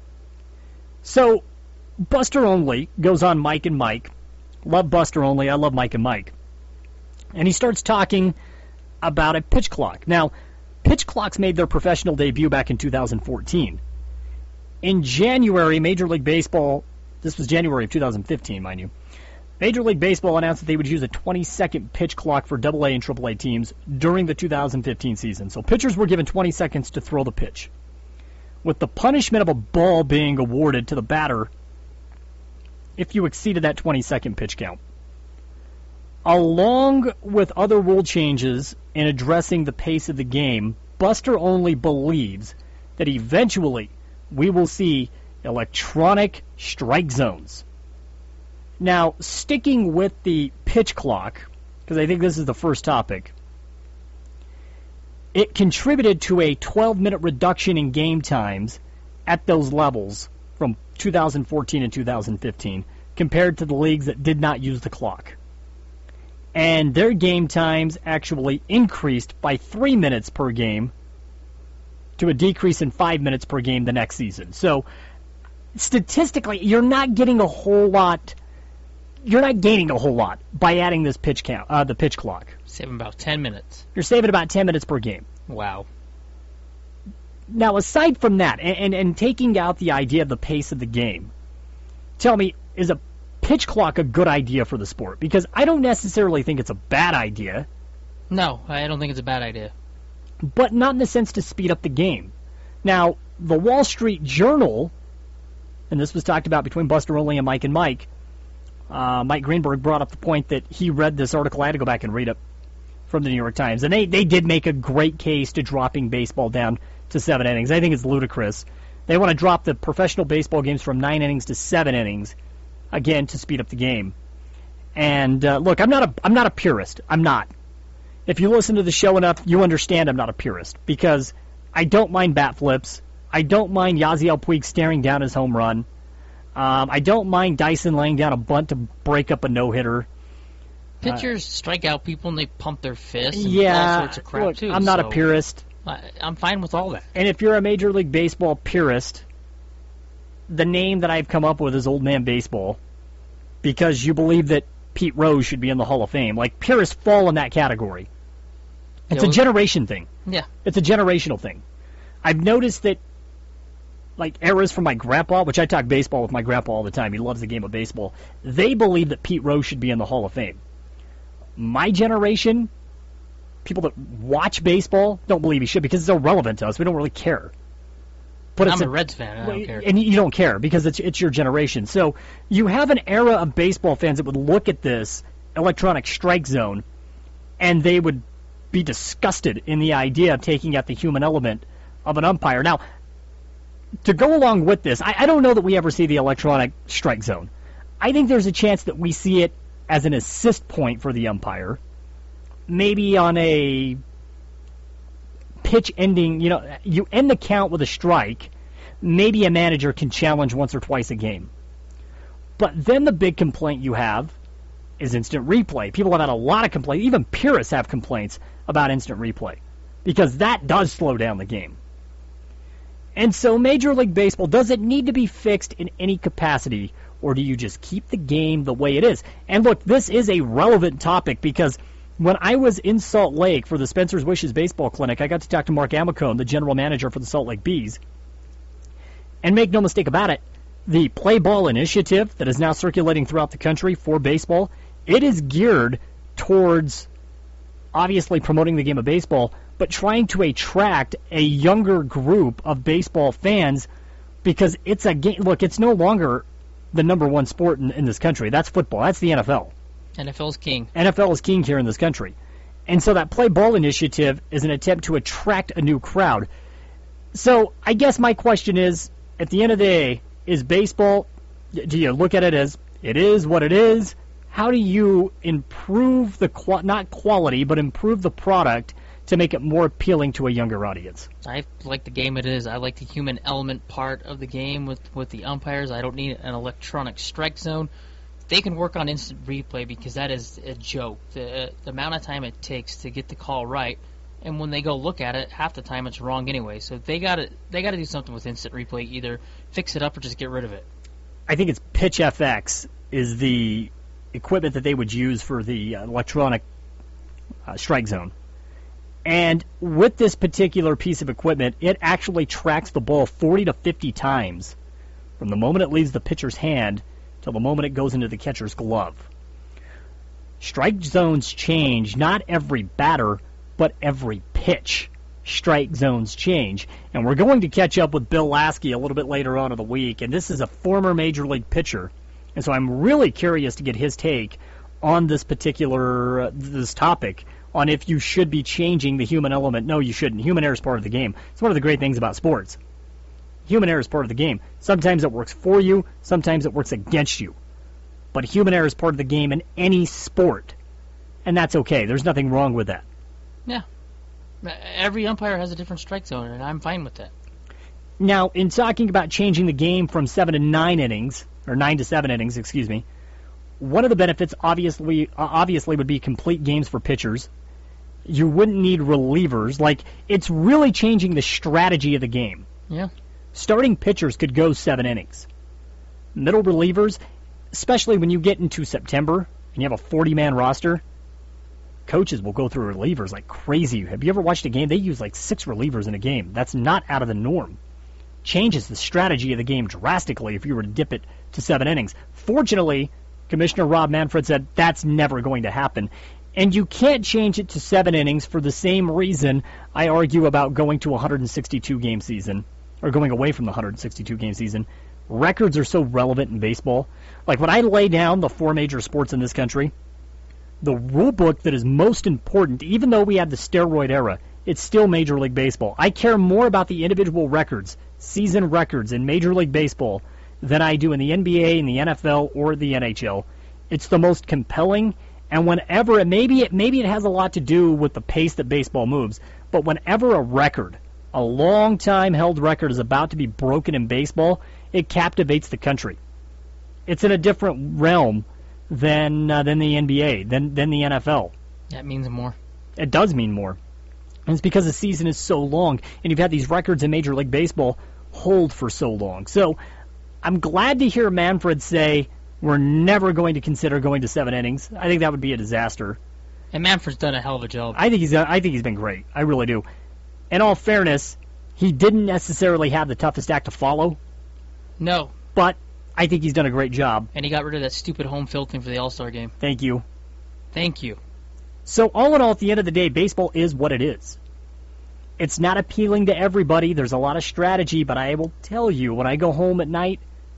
So, Buster Olney goes on Mike and Mike. Love Buster Olney. I love Mike and Mike. And he starts talking about a pitch clock. Now, pitch clocks made their professional debut back in two thousand fourteen. In January, Major League Baseball, this was January of two thousand fifteen, mind you, Major League Baseball announced that they would use a twenty-second pitch clock for double A and triple A teams during the two thousand fifteen season. So pitchers were given twenty seconds to throw the pitch, with the punishment of a ball being awarded to the batter if you exceeded that twenty-second pitch count. Along with other rule changes in addressing the pace of the game, Buster Olney believes that eventually we will see electronic strike zones. Now, sticking with the pitch clock, because I think this is the first topic, it contributed to a twelve-minute reduction in game times at those levels from two thousand fourteen and two thousand fifteen compared to the leagues that did not use the clock. And their game times actually increased by three minutes per game to a decrease in five minutes per game the next season. So, statistically, you're not getting a whole lot, you're not gaining a whole lot by adding this pitch count, uh, the pitch clock. Saving about ten minutes. You're saving about ten minutes per game. Wow. Now, aside from that, and, and, and taking out the idea of the pace of the game, tell me, is a pitch clock a good idea for the sport? Because I don't necessarily think it's a bad idea. No, I don't think it's a bad idea. But not in the sense to speed up the game. Now, the Wall Street Journal, and this was talked about between Buster Olney and Mike and Mike, uh, Mike Greenberg brought up the point that he read this article. I had to go back and read it from the New York Times. And they, they did make a great case to dropping baseball down to seven innings. I think it's ludicrous. They want to drop the professional baseball games from nine innings to seven innings, again, to speed up the game. And uh, look, I'm not a I'm not a purist. I'm not. If you listen to the show enough, you understand I'm not a purist, because I don't mind bat flips. I don't mind Yasiel Puig staring down his home run. Um, I don't mind Dyson laying down a bunt to break up a no-hitter. Pitchers uh, strike out people and they pump their fists and yeah, all sorts of crap, look, too. I'm not so a purist. I, I'm fine with all that. And if you're a Major League Baseball purist, the name that I've come up with is Old Man Baseball, because you believe that Pete Rose should be in the Hall of Fame. Like, purists fall in that category. It's Yeah, a generation thing. Yeah. It's a generational thing. I've noticed that, like, eras from my grandpa, which I talk baseball with my grandpa all the time. He loves the game of baseball. They believe that Pete Rose should be in the Hall of Fame. My generation, people that watch baseball, don't believe he should, because it's irrelevant to us. We don't really care. But I'm it's a Reds fan, and I don't care. And you don't care, because it's it's your generation. So you have an era of baseball fans that would look at this electronic strike zone, and they would be disgusted in the idea of taking out the human element of an umpire. Now, to go along with this, I, I don't know that we ever see the electronic strike zone. I think there's a chance that we see it as an assist point for the umpire, maybe on a pitch ending, you know, you end the count with a strike, maybe a manager can challenge once or twice a game. But then the big complaint you have is instant replay. People have had a lot of complaints, even purists have complaints about instant replay, because that does slow down the game. And so Major League Baseball, does it need to be fixed in any capacity, or do you just keep the game the way it is? And look, this is a relevant topic, because when I was in Salt Lake for the Spencer's Wishes Baseball Clinic, I got to talk to Mark Amicone, the general manager for the Salt Lake Bees. And make no mistake about it, the Play Ball initiative that is now circulating throughout the country for baseball, it is geared towards obviously promoting the game of baseball, but trying to attract a younger group of baseball fans, because it's a game. Look, it's no longer the number one sport in, in this country. That's football. That's the N F L. N F L's king. N F L is king here in this country. And so that Play Ball initiative is an attempt to attract a new crowd. So I guess my question is, at the end of the day, is baseball, do you look at it as it is what it is? How do you improve the, not quality, but improve the product to make it more appealing to a younger audience? I like the game it is. I like the human element part of the game with, with the umpires. I don't need an electronic strike zone. They can work on instant replay, because that is a joke. The, the amount of time it takes to get the call right, and when they go look at it, half the time it's wrong anyway. So they got to they got to do something with instant replay, either fix it up or just get rid of it. I think it's Pitch F X is the equipment that they would use for the uh, electronic uh, strike zone. And with this particular piece of equipment, it actually tracks the ball forty to fifty times from the moment it leaves the pitcher's hand till the moment it goes into the catcher's glove. Strike zones change, not every batter, but every pitch. Strike zones change. And we're going to catch up with Bill Lasky a little bit later on in the week, and this is a former Major League pitcher. And so I'm really curious to get his take on this particular uh, this topic, on if you should be changing the human element. No, you shouldn't. Human error is part of the game. It's one of the great things about sports. Human error is part of the game. Sometimes it works for you, sometimes it works against you. But human error is part of the game in any sport, and that's okay. There's nothing wrong with that. Yeah. Every umpire has a different strike zone, and I'm fine with that. Now, in talking about changing the game from seven to nine innings, or nine to seven innings, excuse me, one of the benefits obviously uh, obviously would be complete games for pitchers. You wouldn't need relievers. Like, it's really changing the strategy of the game. Yeah. Starting pitchers could go seven innings. Middle relievers, especially when you get into September and you have a forty-man roster, coaches will go through relievers like crazy. Have you ever watched a game? They use like six relievers in a game. That's not out of the norm. Changes the strategy of the game drastically if you were to dip it to seven innings. Fortunately, Commissioner Rob Manfred said that's never going to happen. And you can't change it to seven innings for the same reason I argue about going to a one hundred sixty-two game season, or going away from the one hundred sixty-two game season. Records are so relevant in baseball. Like, when I lay down the four major sports in this country, the rule book that is most important, even though we had the steroid era, it's still Major League Baseball. I care more about the individual records, season records in Major League Baseball, than I do in the N B A, in the N F L, or the N H L. It's the most compelling, and whenever, it, maybe, it, maybe it has a lot to do with the pace that baseball moves, but whenever a record, a long-time held record, is about to be broken in baseball, it captivates the country. It's in a different realm than uh, than the N B A, than, than the N F L. That means more. It does mean more. And it's because the season is so long, and you've had these records in Major League Baseball hold for so long. So I'm glad to hear Manfred say we're never going to consider going to seven innings. I think that would be a disaster. And Manfred's done a hell of a job. I think he's I think he's been great. I really do. In all fairness, he didn't necessarily have the toughest act to follow. No. But I think he's done a great job. And he got rid of that stupid home field thing for the All-Star game. Thank you. Thank you. So all in all, at the end of the day, baseball is what it is. It's not appealing to everybody. There's a lot of strategy, but I will tell you, when I go home at night,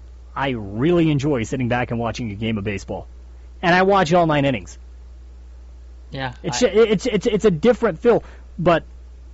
I really enjoy sitting back and watching a game of baseball. And I watch all nine innings. Yeah. It's I... it's it's it's a different feel, but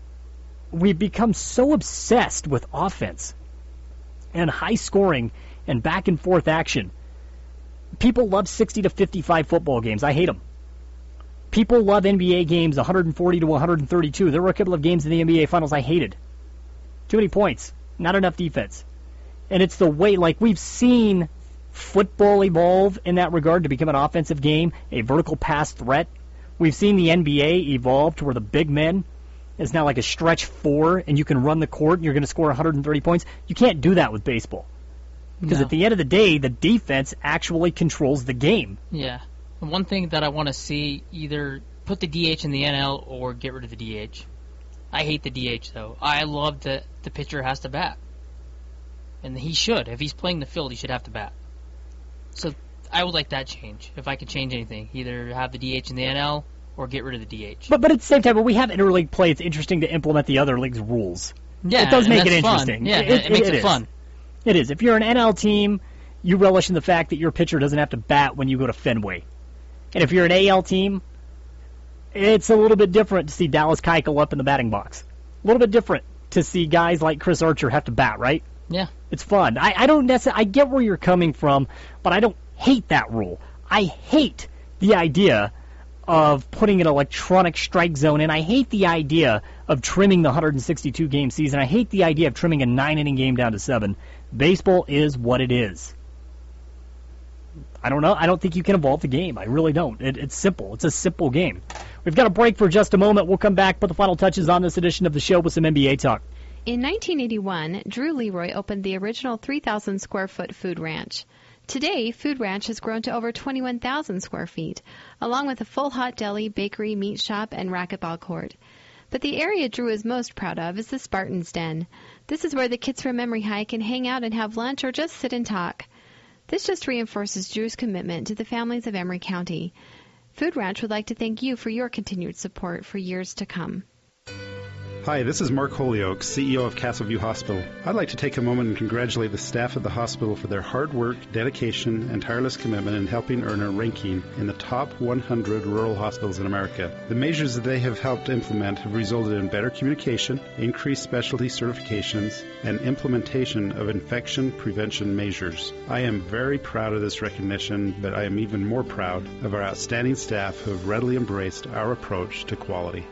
we've become so obsessed with offense and high scoring and back and forth action. People love sixty to fifty-five football games. I hate them. People love N B A games one hundred forty to one hundred thirty-two. There were a couple of games in the N B A Finals I hated. Too many points. Not enough defense. And it's the way, like, we've seen football evolve in that regard to become an offensive game, a vertical pass threat. We've seen the N B A evolve to where the big men is now like a stretch four, and you can run the court and you're going to score one hundred thirty points. You can't do that with baseball. Because no. at the end of the day, the defense actually controls the game. Yeah. One thing that I want to see, either put the D H in the N L or get rid of the D H. I hate the D H, though. I love that the pitcher has to bat. And he should. If he's playing the field, he should have to bat. So I would like that change. If I could change anything, either have the D H in the N L or get rid of the D H. But but at the same time, when we have interleague play, it's interesting to implement the other league's rules. Yeah, it does make it fun. interesting. Yeah, it, it, it makes it, it fun. It is. If you're an N L team, you relish in the fact that your pitcher doesn't have to bat when you go to Fenway. And if you're an A L team, it's a little bit different to see Dallas Keuchel up in the batting box. A little bit different to see guys like Chris Archer have to bat, right? Yeah. It's fun. I, I don't necessarily, I get where you're coming from, but I don't hate that rule. I hate the idea of putting an electronic strike zone in. I hate the idea of trimming the one hundred sixty-two game season. I hate the idea of trimming a nine inning game down to seven. Baseball is what it is. I don't know. I don't think you can evolve the game. I really don't. It, it's simple. It's a simple game. We've got a break for just a moment. We'll come back, put the final touches on this edition of the show with some N B A talk. In nineteen eighty-one, Drew Leroy opened the original three thousand square foot food ranch. Today, Food Ranch has grown to over twenty-one thousand square feet, along with a full hot deli, bakery, meat shop, and racquetball court. But the area Drew is most proud of is the Spartan's Den. This is where the kids from Emory High can hang out and have lunch or just sit and talk. This just reinforces Drew's commitment to the families of Emory County. Food Ranch would like to thank you for your continued support for years to come. Hi, this is Mark Holyoke, C E O of Castleview Hospital. I'd like to take a moment and congratulate the staff of the hospital for their hard work, dedication, and tireless commitment in helping earn a ranking in the top one hundred rural hospitals in America. The measures that they have helped implement have resulted in better communication, increased specialty certifications, and implementation of infection prevention measures. I am very proud of this recognition, but I am even more proud of our outstanding staff who have readily embraced our approach to quality.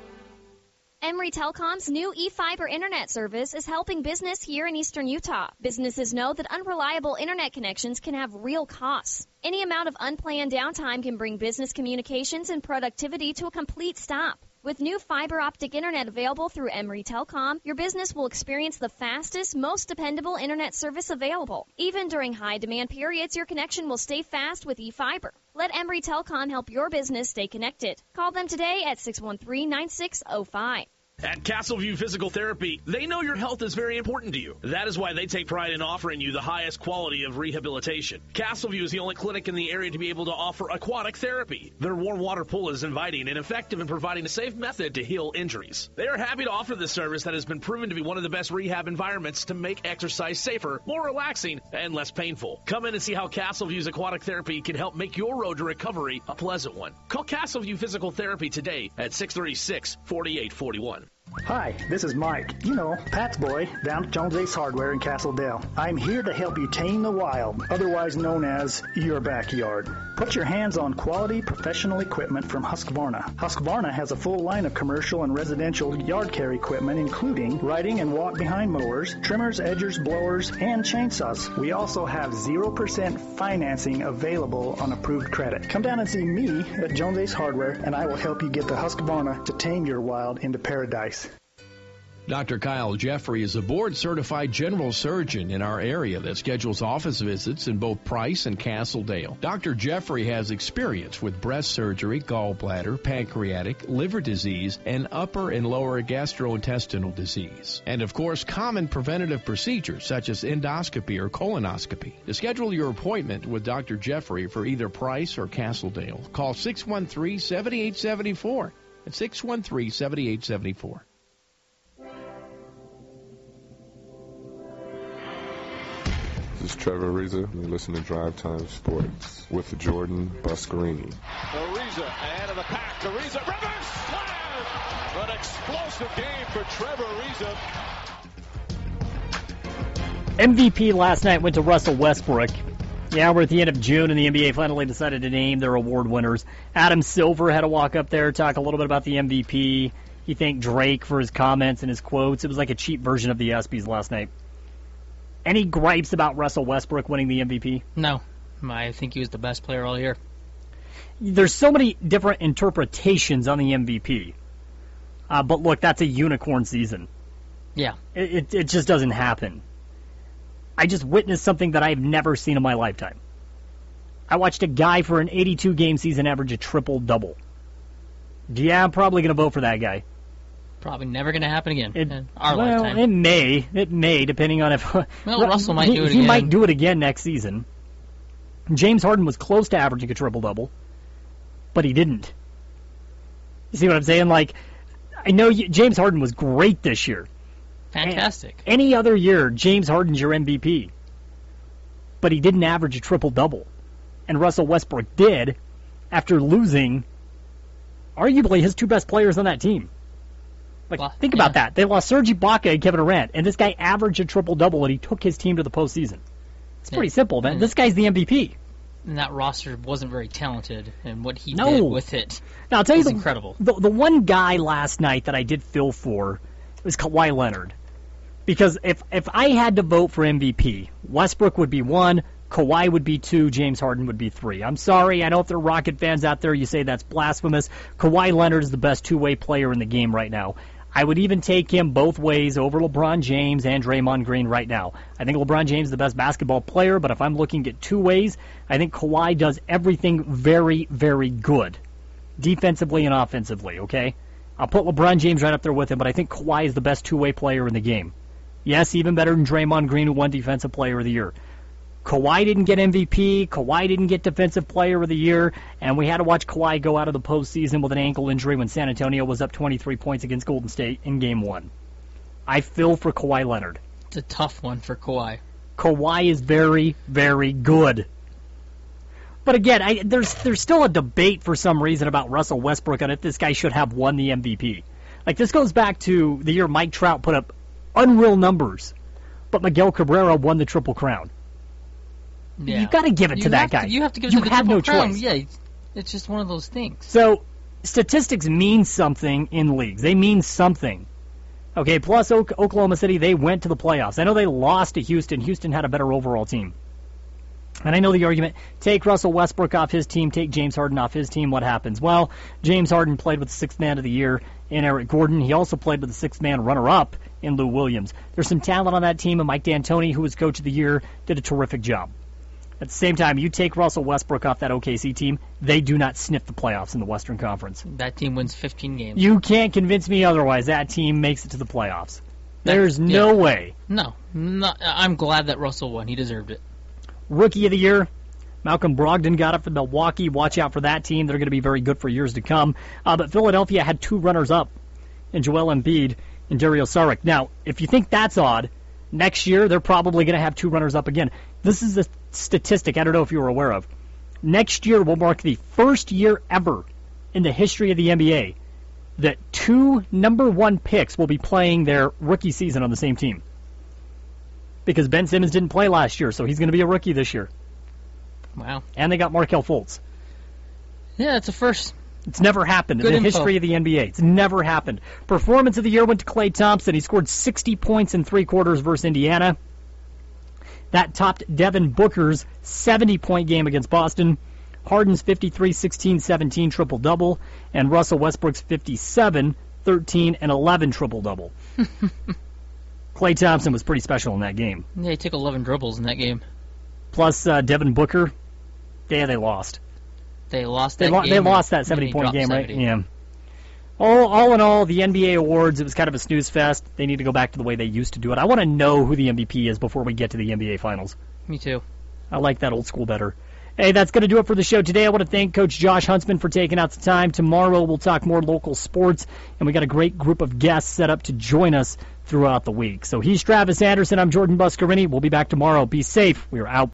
Emory Telecom's new eFiber internet service is helping business here in eastern Utah. Businesses know that unreliable internet connections can have real costs. Any amount of unplanned downtime can bring business communications and productivity to a complete stop. With new fiber optic internet available through Emory Telecom, your business will experience the fastest, most dependable internet service available. Even during high demand periods, your connection will stay fast with eFiber. Let Emory Telecom help your business stay connected. Call them today at six one three, nine six zero five. At Castleview Physical Therapy, they know your health is very important to you. That is why they take pride in offering you the highest quality of rehabilitation. Castleview is the only clinic in the area to be able to offer aquatic therapy. Their warm water pool is inviting and effective in providing a safe method to heal injuries. They are happy to offer this service that has been proven to be one of the best rehab environments to make exercise safer, more relaxing, and less painful. Come in and see how Castleview's aquatic therapy can help make your road to recovery a pleasant one. Call Castleview Physical Therapy today at six three six, four eight four one. Hi, this is Mike. You know, Pat's boy down at Jones Ace Hardware in Castle Dale. I'm here to help you tame the wild, otherwise known as your backyard. Put your hands on quality professional equipment from Husqvarna. Husqvarna has a full line of commercial and residential yard care equipment, including riding and walk-behind mowers, trimmers, edgers, blowers, and chainsaws. We also have zero percent financing available on approved credit. Come down and see me at Jones Ace Hardware, and I will help you get the Husqvarna to tame your wild into paradise. Doctor Kyle Jeffrey is a board-certified general surgeon in our area that schedules office visits in both Price and Castledale. Doctor Jeffrey has experience with breast surgery, gallbladder, pancreatic, liver disease, and upper and lower gastrointestinal disease. And, of course, common preventative procedures such as endoscopy or colonoscopy. To schedule your appointment with Doctor Jeffrey for either Price or Castledale, call six one three, seven eight seven four. That's six one three, seven eight seven four. This is Trevor Ariza, and you're listening to Drive Time Sports with Jordan Buscarini. Ariza ahead of the pack. Ariza, reverse slam! An explosive game for Trevor Ariza. M V P last night went to Russell Westbrook. Yeah, we're at the end of June, and the N B A finally decided to name their award winners. Adam Silver had to walk up there, talk a little bit about the M V P. He thanked Drake for his comments and his quotes. It was like a cheap version of the ESPYs last night. Any gripes about Russell Westbrook winning the M V P? No. I think he was the best player all year. There's so many different interpretations on the M V P. Uh, but look, that's a unicorn season. Yeah. It, it, it just doesn't happen. I just witnessed something that I've never seen in my lifetime. I watched a guy for an eighty-two game season average a triple-double. Yeah, I'm probably going to vote for that guy. Probably never going to happen again it, in our well, lifetime. It may. It may, depending on if... Well, Russell might he, do it he again. He might do it again next season. James Harden was close to averaging a triple-double, but he didn't. You see what I'm saying? Like, I know you, James Harden was great this year. Fantastic. And any other year, James Harden's your M V P. But he didn't average a triple-double. And Russell Westbrook did after losing arguably his two best players on that team. Like, well, think yeah. about that. They lost Serge Ibaka and Kevin Durant, and this guy averaged a triple-double, and he took his team to the postseason. It's pretty yeah. simple, man. And this guy's the M V P. And that roster wasn't very talented, and what he no. did with it now, I'll tell you was the, incredible. The, the one guy last night that I did feel for was Kawhi Leonard. Because if, if I had to vote for M V P, Westbrook would be one, Kawhi would be two, James Harden would be three. I'm sorry, I know if there are Rocket fans out there, you say that's blasphemous. Kawhi Leonard is the best two-way player in the game right now. I would even take him both ways over LeBron James and Draymond Green right now. I think LeBron James is the best basketball player, but if I'm looking at two ways, I think Kawhi does everything very, very good, defensively and offensively, okay? I'll put LeBron James right up there with him, but I think Kawhi is the best two-way player in the game. Yes, even better than Draymond Green, who won Defensive Player of the Year. Kawhi didn't get M V P, Kawhi didn't get Defensive Player of the Year, and we had to watch Kawhi go out of the postseason with an ankle injury when San Antonio was up twenty-three points against Golden State in Game one. I feel for Kawhi Leonard. It's a tough one for Kawhi. Kawhi is very, very good. But again, I, there's there's still a debate for some reason about Russell Westbrook and if this guy should have won the M V P. Like, this goes back to the year Mike Trout put up unreal numbers, but Miguel Cabrera won the Triple Crown. Yeah. You've got to give it you to that guy. To, you have to give it you to the have Triple no Crown. choice. Yeah, it's just one of those things. So, statistics mean something in leagues. They mean something. Okay, plus o- Oklahoma City, they went to the playoffs. I know they lost to Houston. Houston had a better overall team. And I know the argument, take Russell Westbrook off his team, take James Harden off his team, what happens? Well, James Harden played with the sixth man of the year in Eric Gordon. He also played with the sixth man runner-up in Lou Williams. There's some talent on that team, and Mike D'Antoni, who was coach of the year, did a terrific job. At the same time, you take Russell Westbrook off that O K C team, they do not sniff the playoffs in the Western Conference. That team wins fifteen games. You can't convince me otherwise. That team makes it to the playoffs. There's That's, no yeah. way. No, not, I'm glad that Russell won. He deserved it. Rookie of the year, Malcolm Brogdon got it for Milwaukee. Watch out for that team. They're going to be very good for years to come. Uh, but Philadelphia had two runners-up in Joel Embiid and Dario Saric. Now, if you think that's odd, next year they're probably going to have two runners-up again. This is a statistic I don't know if you were aware of. Next year will mark the first year ever in the history of the N B A that two number one picks will be playing their rookie season on the same team. Because Ben Simmons didn't play last year, so he's going to be a rookie this year. Wow. And they got Markelle Fultz. Yeah, it's a first. It's never happened Good in the info. history of the N B A. It's never happened. Performance of the year went to Klay Thompson. He scored sixty points in three quarters versus Indiana. That topped Devin Booker's seventy-point game against Boston, Harden's fifty-three, sixteen, seventeen triple-double, and Russell Westbrook's fifty-seven, thirteen, and eleven triple-double. Klay Thompson was pretty special in that game. Yeah, he took eleven dribbles in that game. Plus uh, Devin Booker, yeah, they lost. They lost They, that lo- game. they lost that and he seventy-point dropped game, right? seventy. Yeah. All, all in all, the N B A awards, it was kind of a snooze fest. They need to go back to the way they used to do it. I want to know who the M V P is before we get to the N B A Finals. Me too. I like that old school better. Hey, that's going to do it for the show today. I want to thank Coach Josh Huntsman for taking out the time. Tomorrow we'll talk more local sports, and we got a great group of guests set up to join us throughout the week. So he's Travis Anderson. I'm Jordan Buscarini. We'll be back tomorrow. Be safe. We are out.